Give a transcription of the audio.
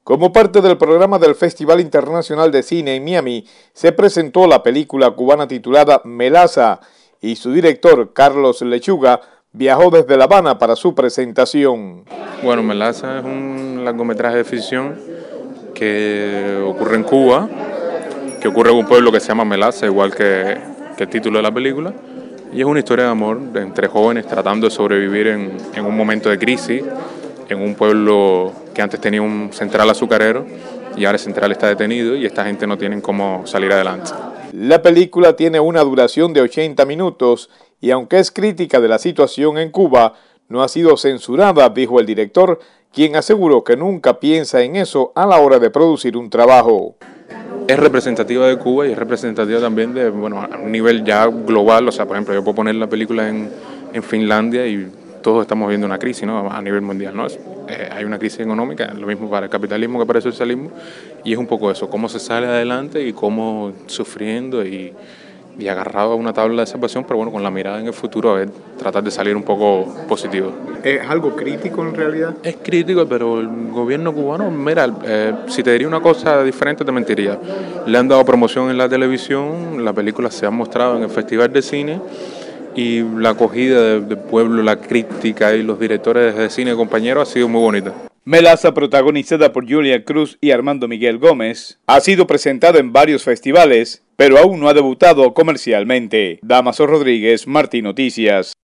Como parte del programa del Festival Internacional de Cine en Miami, se presentó la película cubana titulada Melaza y su director, Carlos Lechuga, viajó desde La Habana para su presentación. Bueno, Melaza es un largometraje de ficción que ocurre en Cuba, que ocurre en un pueblo que se llama Melaza, igual que el título de la película, y es una historia de amor entre jóvenes tratando de sobrevivir en un momento de crisis, en un pueblo que antes tenía un central azucarero y ahora el central está detenido y esta gente no tiene cómo salir adelante. La película tiene una duración de 80 minutos y aunque es crítica de la situación en Cuba, no ha sido censurada, dijo el director, quien aseguró que nunca piensa en eso a la hora de producir un trabajo. Es representativa de Cuba y es representativa también de, bueno, a un nivel ya global, o sea, por ejemplo, yo puedo poner la película en Finlandia y todos estamos viendo una crisis, ¿no?, a nivel mundial, ¿no? Hay una crisis económica, lo mismo para el capitalismo que para el socialismo, y es un poco eso, cómo se sale adelante y cómo sufriendo y agarrado a una tabla de salvación, pero bueno, con la mirada en el futuro, a ver, tratar de salir un poco positivo. ¿Es algo crítico en realidad? Es crítico, pero el gobierno cubano, mira, si te diría una cosa diferente te mentiría. Le han dado promoción en la televisión, la película se ha mostrado en el Festival de Cine, y la acogida del pueblo, la crítica y los directores de cine compañeros ha sido muy bonita. Melaza, protagonizada por Julia Cruz y Armando Miguel Gómez, ha sido presentada en varios festivales, pero aún no ha debutado comercialmente. Damaso Rodríguez, Martín Noticias.